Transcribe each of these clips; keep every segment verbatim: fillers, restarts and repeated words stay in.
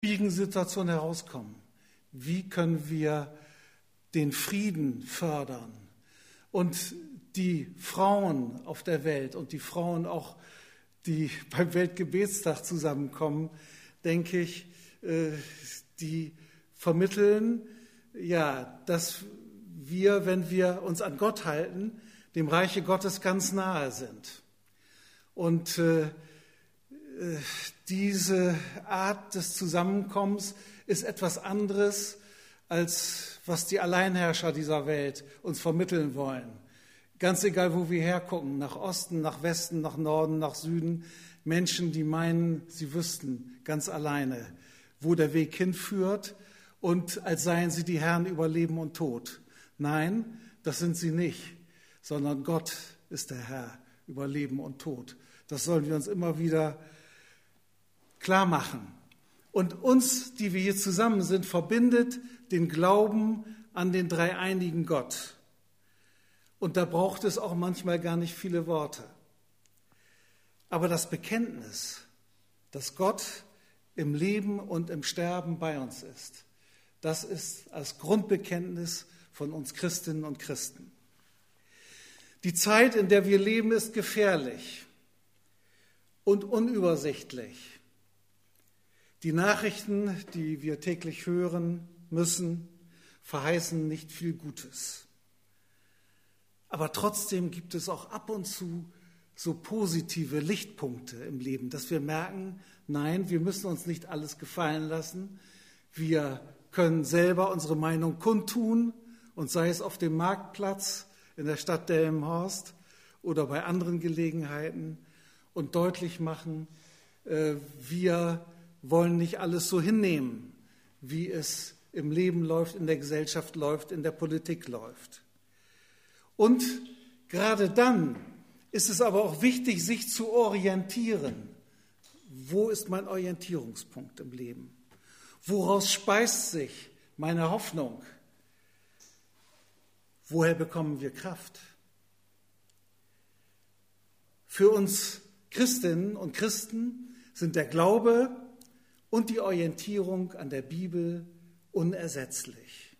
schwierigen Situation herauskommen? Wie können wir den Frieden fördern? Und die Frauen auf der Welt und die Frauen auch, die beim Weltgebetstag zusammenkommen, denke ich, die vermitteln, ja, dass wir, wenn wir uns an Gott halten, dem Reiche Gottes ganz nahe sind. Und äh, diese Art des Zusammenkommens ist etwas anderes, als was die Alleinherrscher dieser Welt uns vermitteln wollen. Ganz egal, wo wir hergucken, nach Osten, nach Westen, nach Norden, nach Süden, Menschen, die meinen, sie wüssten ganz alleine, wo der Weg hinführt und als seien sie die Herren über Leben und Tod. Nein, das sind sie nicht, sondern Gott ist der Herr über Leben und Tod. Das sollen wir uns immer wieder klar machen. Und uns, die wir hier zusammen sind, verbindet den Glauben an den dreieinigen Gott. Und da braucht es auch manchmal gar nicht viele Worte. Aber das Bekenntnis, dass Gott im Leben und im Sterben bei uns ist, das ist als Grundbekenntnis von uns Christinnen und Christen. Die Zeit, in der wir leben, ist gefährlich und unübersichtlich. Die Nachrichten, die wir täglich hören müssen, verheißen nicht viel Gutes. Aber trotzdem gibt es auch ab und zu so positive Lichtpunkte im Leben, dass wir merken, nein, wir müssen uns nicht alles gefallen lassen. Wir können selber unsere Meinung kundtun, und sei es auf dem Marktplatz in der Stadt Delmenhorst oder bei anderen Gelegenheiten, und deutlich machen, wir wollen nicht alles so hinnehmen, wie es im Leben läuft, in der Gesellschaft läuft, in der Politik läuft. Und gerade dann ist es aber auch wichtig, sich zu orientieren. Wo ist mein Orientierungspunkt im Leben? Woraus speist sich meine Hoffnung? Woher bekommen wir Kraft? Für uns Christinnen und Christen sind der Glaube und die Orientierung an der Bibel unersetzlich.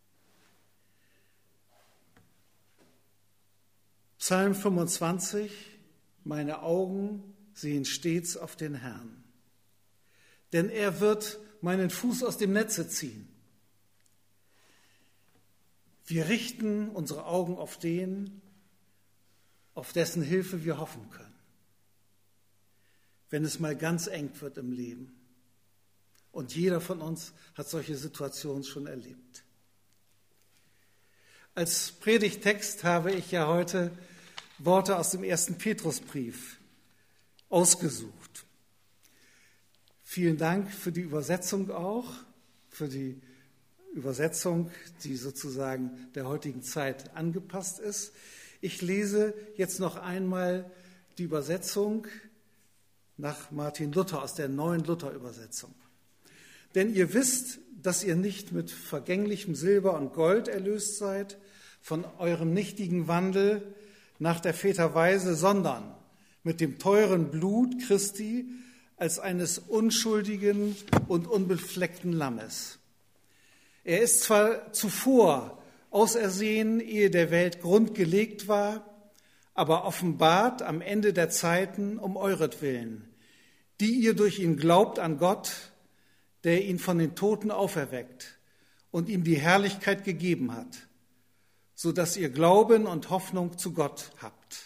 Psalm fünfundzwanzig, meine Augen sehen stets auf den Herrn, denn er wird meinen Fuß aus dem Netze ziehen. Wir richten unsere Augen auf den, auf dessen Hilfe wir hoffen können, wenn es mal ganz eng wird im Leben. Und jeder von uns hat solche Situationen schon erlebt. Als Predigttext habe ich ja heute Worte aus dem ersten Petrusbrief ausgesucht. Vielen Dank für die Übersetzung auch, für die Übersetzung, die sozusagen der heutigen Zeit angepasst ist. Ich lese jetzt noch einmal die Übersetzung nach Martin Luther aus der neuen Luther-Übersetzung. Denn ihr wisst, dass ihr nicht mit vergänglichem Silber und Gold erlöst seid, von eurem nichtigen Wandel nach der Väter Weise, sondern mit dem teuren Blut Christi als eines unschuldigen und unbefleckten Lammes. Er ist zwar zuvor ausersehen, ehe der Welt Grund gelegt war, aber offenbart am Ende der Zeiten um euretwillen, die ihr durch ihn glaubt an Gott, der ihn von den Toten auferweckt und ihm die Herrlichkeit gegeben hat, so dass ihr Glauben und Hoffnung zu Gott habt.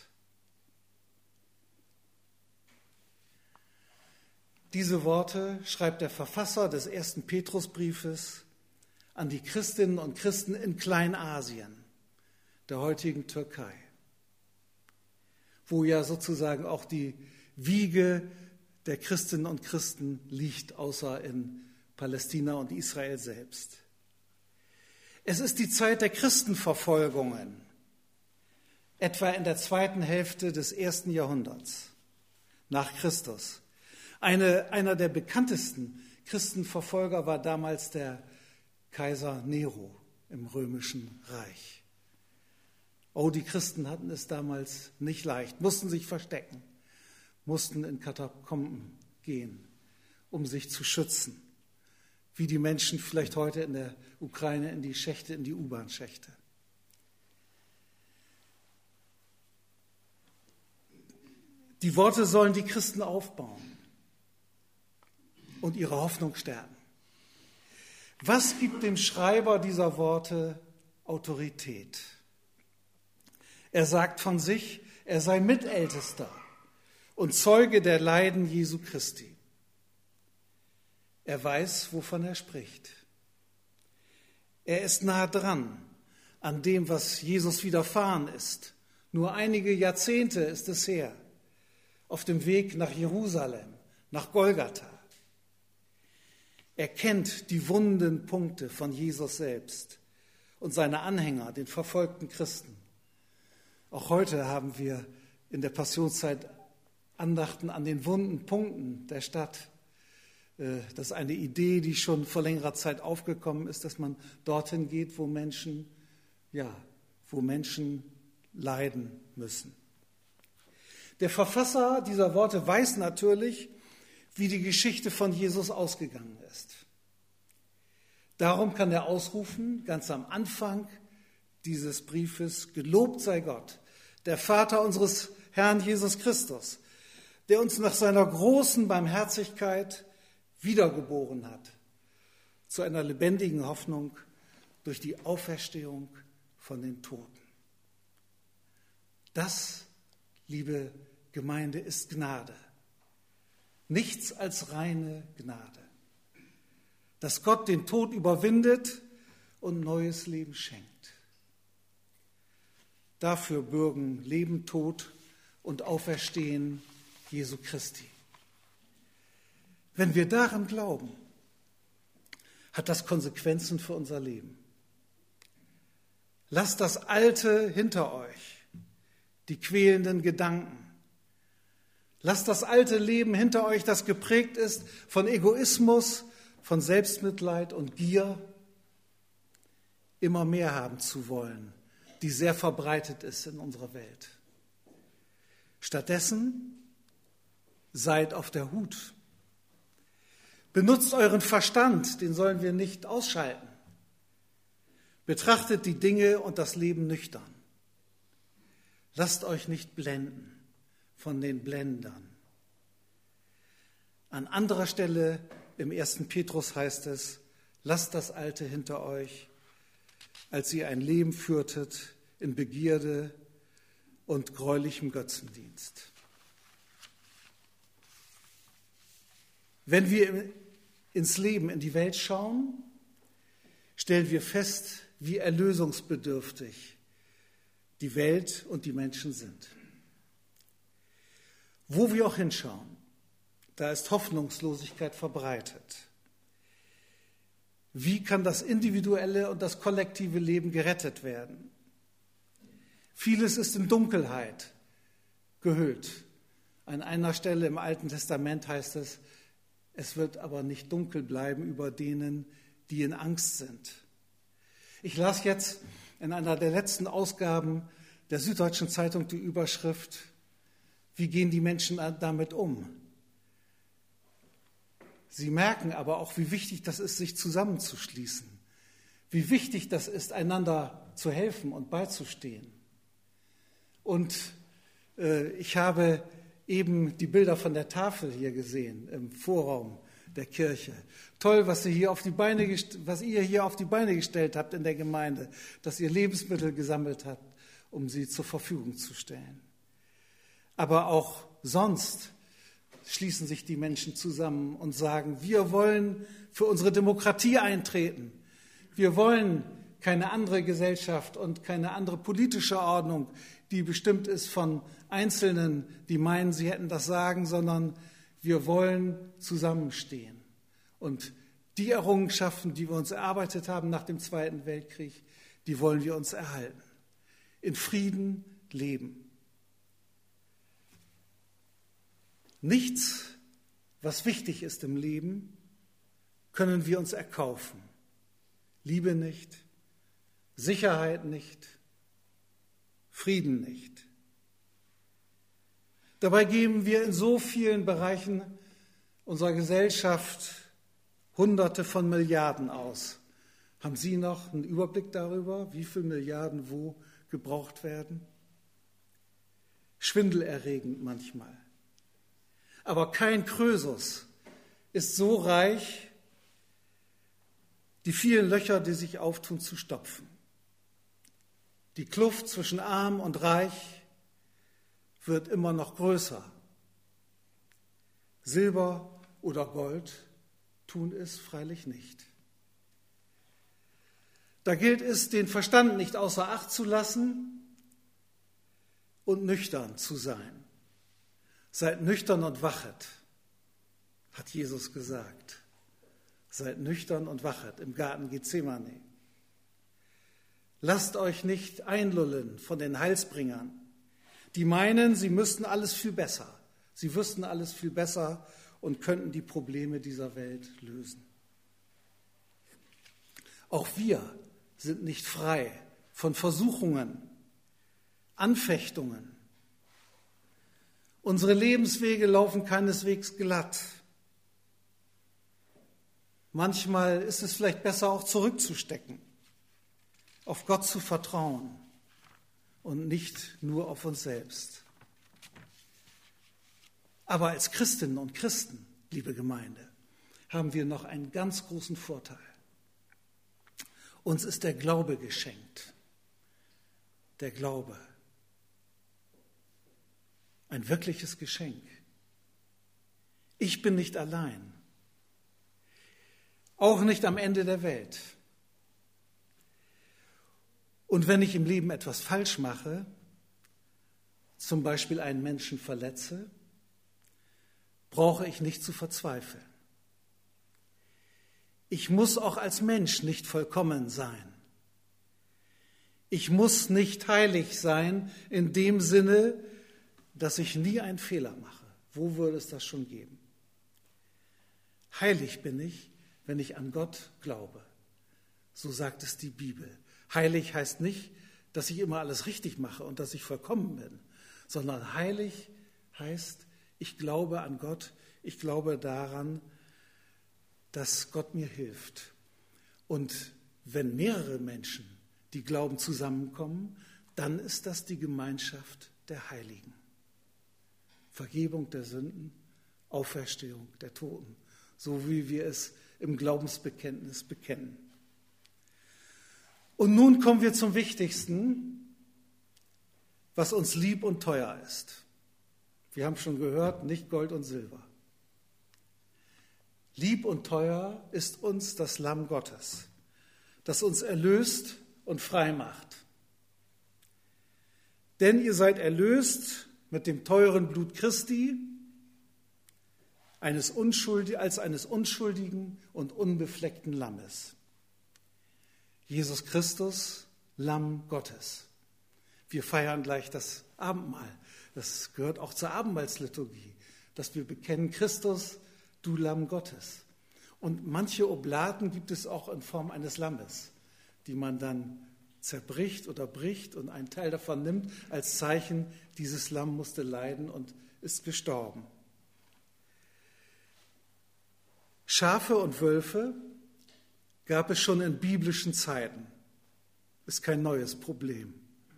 Diese Worte schreibt der Verfasser des ersten Petrusbriefes an die Christinnen und Christen in Kleinasien, der heutigen Türkei, wo ja sozusagen auch die Wiege der Christinnen und Christen liegt, außer in Palästina und Israel selbst. Es ist die Zeit der Christenverfolgungen, etwa in der zweiten Hälfte des ersten Jahrhunderts nach Christus. Eine, einer der bekanntesten Christenverfolger war damals der Kaiser Nero im Römischen Reich. Oh, die Christen hatten es damals nicht leicht, mussten sich verstecken, mussten in Katakomben gehen, um sich zu schützen. wie die Menschen vielleicht heute in der Ukraine in die Schächte, in die U-Bahn-Schächte. Die Worte sollen die Christen aufbauen und ihre Hoffnung stärken. Was gibt dem Schreiber dieser Worte Autorität? Er sagt von sich, er sei Mitältester und Zeuge der Leiden Jesu Christi. Er weiß, wovon er spricht. Er ist nah dran an dem, was Jesus widerfahren ist. Nur einige Jahrzehnte ist es her, auf dem Weg nach Jerusalem, nach Golgatha. Er kennt die wunden Punkte von Jesus selbst und seine Anhänger, den verfolgten Christen. Auch heute haben wir in der Passionszeit Andachten an den wunden Punkten der Stadt. Das ist eine Idee, die schon vor längerer Zeit aufgekommen ist, dass man dorthin geht, wo Menschen, ja, wo Menschen leiden müssen. Der Verfasser dieser Worte weiß natürlich, wie die Geschichte von Jesus ausgegangen ist. Darum kann er ausrufen, ganz am Anfang dieses Briefes, gelobt sei Gott, der Vater unseres Herrn Jesus Christus, der uns nach seiner großen Barmherzigkeit wiedergeboren hat, zu einer lebendigen Hoffnung durch die Auferstehung von den Toten. Das, liebe Gemeinde, ist Gnade. Nichts als reine Gnade. Dass Gott den Tod überwindet und neues Leben schenkt. Dafür bürgen Leben, Tod und Auferstehen Jesu Christi. Wenn wir daran glauben, hat das Konsequenzen für unser Leben. Lasst das Alte hinter euch, die quälenden Gedanken. Lasst das alte Leben hinter euch, das geprägt ist von Egoismus, von Selbstmitleid und Gier, immer mehr haben zu wollen, die sehr verbreitet ist in unserer Welt. Stattdessen seid auf der Hut. Benutzt euren Verstand, den sollen wir nicht ausschalten. Betrachtet die Dinge und das Leben nüchtern. Lasst euch nicht blenden von den Blendern. An anderer Stelle im ersten Petrus heißt es, lasst das Alte hinter euch, als ihr ein Leben führtet in Begierde und greulichem Götzendienst. Wenn wir ins Leben, in die Welt schauen, stellen wir fest, wie erlösungsbedürftig die Welt und die Menschen sind. Wo wir auch hinschauen, da ist Hoffnungslosigkeit verbreitet. Wie kann das individuelle und das kollektive Leben gerettet werden? Vieles ist in Dunkelheit gehüllt. An einer Stelle im Alten Testament heißt es, es wird aber nicht dunkel bleiben über denen, die in Angst sind. Ich las jetzt in einer der letzten Ausgaben der Süddeutschen Zeitung die Überschrift, wie gehen die Menschen damit um? Sie merken aber auch, wie wichtig das ist, sich zusammenzuschließen. Wie wichtig das ist, einander zu helfen und beizustehen. Und äh, ich habe eben die Bilder von der Tafel hier gesehen, im Vorraum der Kirche. Toll, was ihr hier auf die Beine, was ihr hier auf die Beine gestellt habt in der Gemeinde, dass ihr Lebensmittel gesammelt habt, um sie zur Verfügung zu stellen. Aber auch sonst schließen sich die Menschen zusammen und sagen, wir wollen für unsere Demokratie eintreten. Wir wollen keine andere Gesellschaft und keine andere politische Ordnung, die bestimmt ist von Einzelnen, die meinen, sie hätten das Sagen, sondern wir wollen zusammenstehen. Und die Errungenschaften, die wir uns erarbeitet haben nach dem Zweiten Weltkrieg, die wollen wir uns erhalten. In Frieden leben. Nichts, was wichtig ist im Leben, können wir uns erkaufen. Liebe nicht, Sicherheit nicht, Frieden nicht. Dabei geben wir in so vielen Bereichen unserer Gesellschaft Hunderte von Milliarden aus. Haben Sie noch einen Überblick darüber, wie viele Milliarden wo gebraucht werden? Schwindelerregend manchmal. Aber kein Krösus ist so reich, die vielen Löcher, die sich auftun, zu stopfen. Die Kluft zwischen arm und reich wird immer noch größer. Silber oder Gold tun es freilich nicht. Da gilt es, den Verstand nicht außer Acht zu lassen und nüchtern zu sein. Seid nüchtern und wachet, hat Jesus gesagt. Seid nüchtern und wachet im Garten Gethsemane. Lasst euch nicht einlullen von den Heilsbringern, die meinen, sie müssten alles viel besser. Sie wüssten alles viel besser und könnten die Probleme dieser Welt lösen. Auch wir sind nicht frei von Versuchungen, Anfechtungen. Unsere Lebenswege laufen keineswegs glatt. Manchmal ist es vielleicht besser, auch zurückzustecken, auf Gott zu vertrauen und nicht nur auf uns selbst. Aber als Christinnen und Christen, liebe Gemeinde, haben wir noch einen ganz großen Vorteil. Uns ist der Glaube geschenkt. Der Glaube. Ein wirkliches Geschenk. Ich bin nicht allein. Auch nicht am Ende der Welt. Und wenn ich im Leben etwas falsch mache, zum Beispiel einen Menschen verletze, brauche ich nicht zu verzweifeln. Ich muss auch als Mensch nicht vollkommen sein. Ich muss nicht heilig sein in dem Sinne, dass ich nie einen Fehler mache. Wo würde es das schon geben? Heilig bin ich, wenn ich an Gott glaube. So sagt es die Bibel. Heilig heißt nicht, dass ich immer alles richtig mache und dass ich vollkommen bin, sondern heilig heißt, ich glaube an Gott, ich glaube daran, dass Gott mir hilft. Und wenn mehrere Menschen, die glauben, zusammenkommen, dann ist das die Gemeinschaft der Heiligen. Vergebung der Sünden, Auferstehung der Toten, so wie wir es im Glaubensbekenntnis bekennen. Und nun kommen wir zum Wichtigsten, was uns lieb und teuer ist. Wir haben schon gehört, nicht Gold und Silber. Lieb und teuer ist uns das Lamm Gottes, das uns erlöst und frei macht. Denn ihr seid erlöst mit dem teuren Blut Christi, eines Unschuldi- als eines unschuldigen und unbefleckten Lammes. Jesus Christus, Lamm Gottes. Wir feiern gleich das Abendmahl. Das gehört auch zur Abendmahlsliturgie, dass wir bekennen, Christus, du Lamm Gottes. Und manche Oblaten gibt es auch in Form eines Lammes, die man dann zerbricht oder bricht und einen Teil davon nimmt, als Zeichen, dieses Lamm musste leiden und ist gestorben. Schafe und Wölfe gab es schon in biblischen Zeiten. Ist kein neues Problem.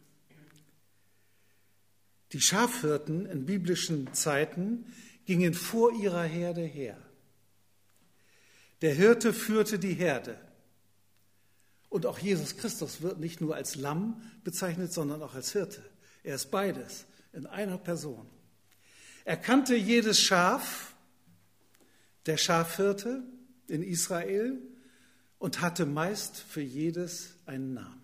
Die Schafhirten in biblischen Zeiten gingen vor ihrer Herde her. Der Hirte führte die Herde. Und auch Jesus Christus wird nicht nur als Lamm bezeichnet, sondern auch als Hirte. Er ist beides in einer Person. Er kannte jedes Schaf, der Schafhirte in Israel, und hatte meist für jedes einen Namen.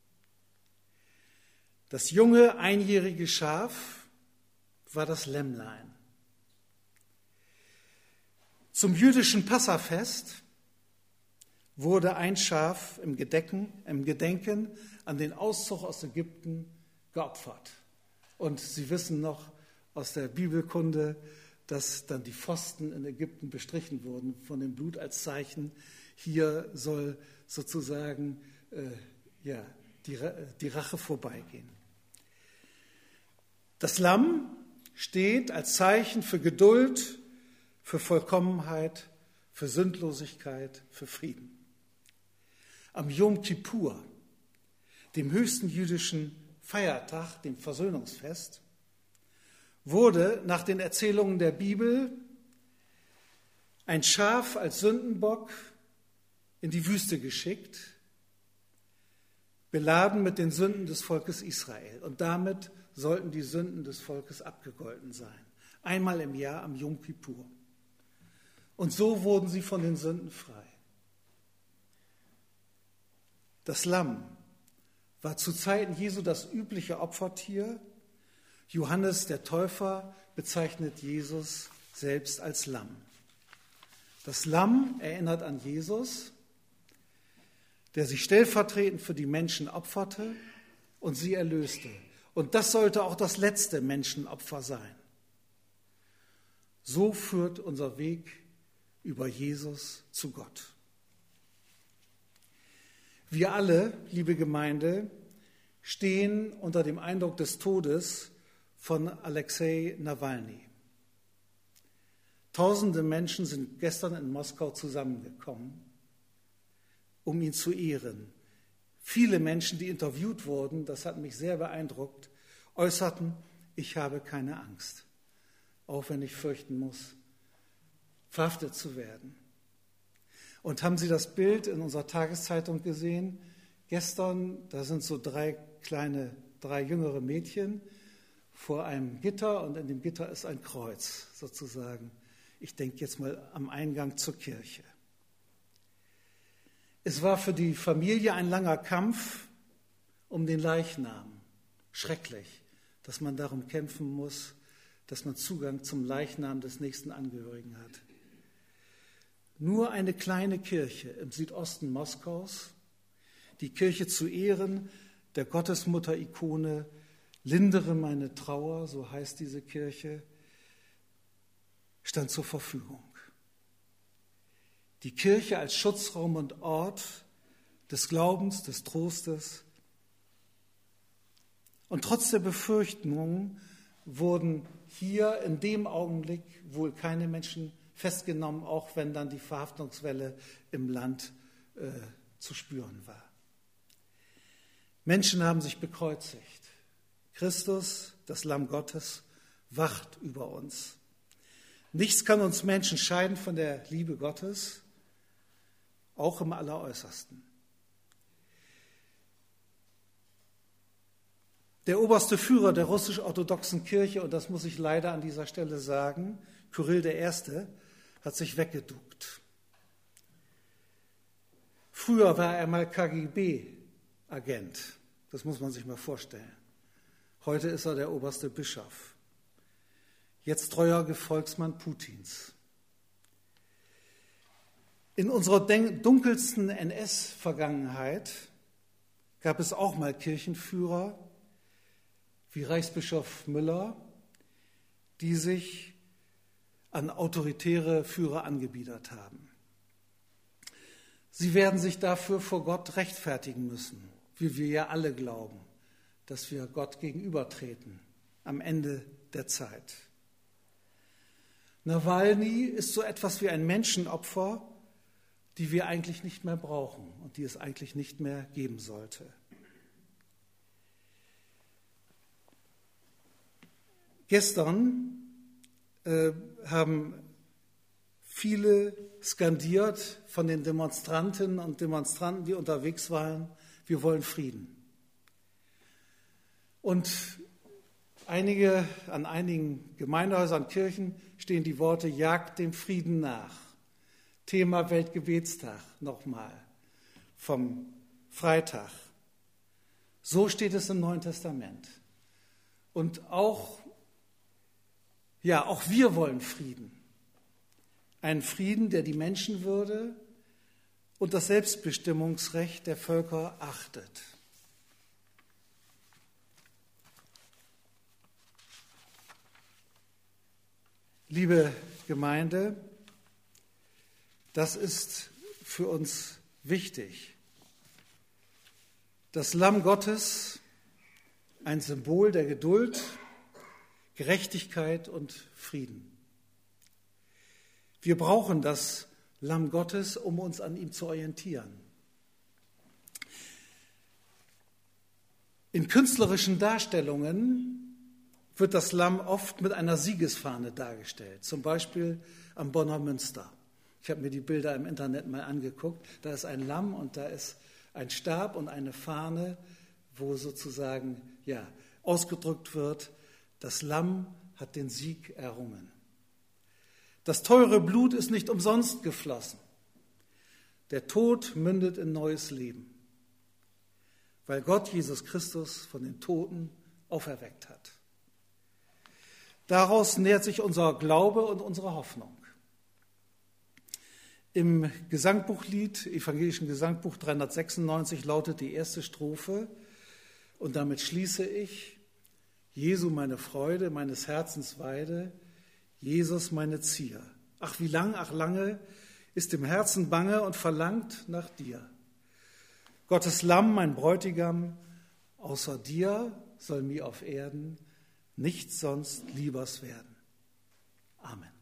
Das junge, einjährige Schaf war das Lämmlein. Zum jüdischen Passafest wurde ein Schaf im Gedenken, im Gedenken an den Auszug aus Ägypten geopfert. Und Sie wissen noch aus der Bibelkunde, dass dann die Pfosten in Ägypten bestrichen wurden von dem Blut als Zeichen. Hier soll sozusagen äh, ja, die, die Rache vorbeigehen. Das Lamm steht als Zeichen für Geduld, für Vollkommenheit, für Sündlosigkeit, für Frieden. Am Yom Kippur, dem höchsten jüdischen Feiertag, dem Versöhnungsfest, wurde nach den Erzählungen der Bibel ein Schaf als Sündenbock in die Wüste geschickt, beladen mit den Sünden des Volkes Israel. Und damit sollten die Sünden des Volkes abgegolten sein. Einmal im Jahr am Yom Kippur. Und so wurden sie von den Sünden frei. Das Lamm war zu Zeiten Jesu das übliche Opfertier. Johannes der Täufer bezeichnet Jesus selbst als Lamm. Das Lamm erinnert an Jesus, der sich stellvertretend für die Menschen opferte und sie erlöste. Und das sollte auch das letzte Menschenopfer sein. So führt unser Weg über Jesus zu Gott. Wir alle, liebe Gemeinde, stehen unter dem Eindruck des Todes von Alexei Nawalny. Tausende Menschen sind gestern in Moskau zusammengekommen, um ihn zu ehren. Viele Menschen, die interviewt wurden, das hat mich sehr beeindruckt, äußerten, ich habe keine Angst, auch wenn ich fürchten muss, verhaftet zu werden. Und haben Sie das Bild in unserer Tageszeitung gesehen? Gestern, da sind so drei kleine, drei jüngere Mädchen vor einem Gitter und in dem Gitter ist ein Kreuz sozusagen. Ich denke jetzt mal am Eingang zur Kirche. Es war für die Familie ein langer Kampf um den Leichnam. Schrecklich, dass man darum kämpfen muss, dass man Zugang zum Leichnam des nächsten Angehörigen hat. Nur eine kleine Kirche im Südosten Moskaus, die Kirche zu Ehren der Gottesmutter-Ikone, lindere meine Trauer, so heißt diese Kirche, stand zur Verfügung. Die Kirche als Schutzraum und Ort des Glaubens, des Trostes. Und trotz der Befürchtungen wurden hier in dem Augenblick wohl keine Menschen festgenommen, auch wenn dann die Verhaftungswelle im Land äh, zu spüren war. Menschen haben sich bekreuzigt. Christus, das Lamm Gottes, wacht über uns. Nichts kann uns Menschen scheiden von der Liebe Gottes, auch im Alleräußersten. Der oberste Führer der russisch-orthodoxen Kirche, und das muss ich leider an dieser Stelle sagen, Kyrill der Erste, hat sich weggeduckt. Früher war er mal K G B-Agent, das muss man sich mal vorstellen. Heute ist er der oberste Bischof. Jetzt treuer Gefolgsmann Putins. In unserer dunkelsten N S-Vergangenheit gab es auch mal Kirchenführer wie Reichsbischof Müller, die sich an autoritäre Führer angebiedert haben. Sie werden sich dafür vor Gott rechtfertigen müssen, wie wir ja alle glauben, dass wir Gott gegenübertreten am Ende der Zeit. Nawalny ist so etwas wie ein Menschenopfer, die wir eigentlich nicht mehr brauchen und die es eigentlich nicht mehr geben sollte. Gestern äh, haben viele skandiert von den Demonstrantinnen und Demonstranten, die unterwegs waren, wir wollen Frieden. Und einige, an einigen Gemeindehäusern, Kirchen stehen die Worte, jagt dem Frieden nach. Thema Weltgebetstag nochmal vom Freitag. So steht es im Neuen Testament. Und auch, ja, auch wir wollen Frieden. Einen Frieden, der die Menschenwürde und das Selbstbestimmungsrecht der Völker achtet. Liebe Gemeinde, das ist für uns wichtig. Das Lamm Gottes, ein Symbol der Geduld, Gerechtigkeit und Frieden. Wir brauchen das Lamm Gottes, um uns an ihm zu orientieren. In künstlerischen Darstellungen wird das Lamm oft mit einer Siegesfahne dargestellt, zum Beispiel am Bonner Münster. Ich habe mir die Bilder im Internet mal angeguckt. Da ist ein Lamm und da ist ein Stab und eine Fahne, wo sozusagen ja, ausgedrückt wird, das Lamm hat den Sieg errungen. Das teure Blut ist nicht umsonst geflossen. Der Tod mündet in neues Leben, weil Gott Jesus Christus von den Toten auferweckt hat. Daraus nährt sich unser Glaube und unsere Hoffnung. Im Gesangbuchlied, evangelischen Gesangbuch dreihundertsechsundneunzig, lautet die erste Strophe, und damit schließe ich: Jesu meine Freude, meines Herzens Weide, Jesus meine Zier. Ach wie lang, ach lange ist dem Herzen bange und verlangt nach dir. Gottes Lamm, mein Bräutigam, außer dir soll mir auf Erden nichts sonst liebers werden. Amen.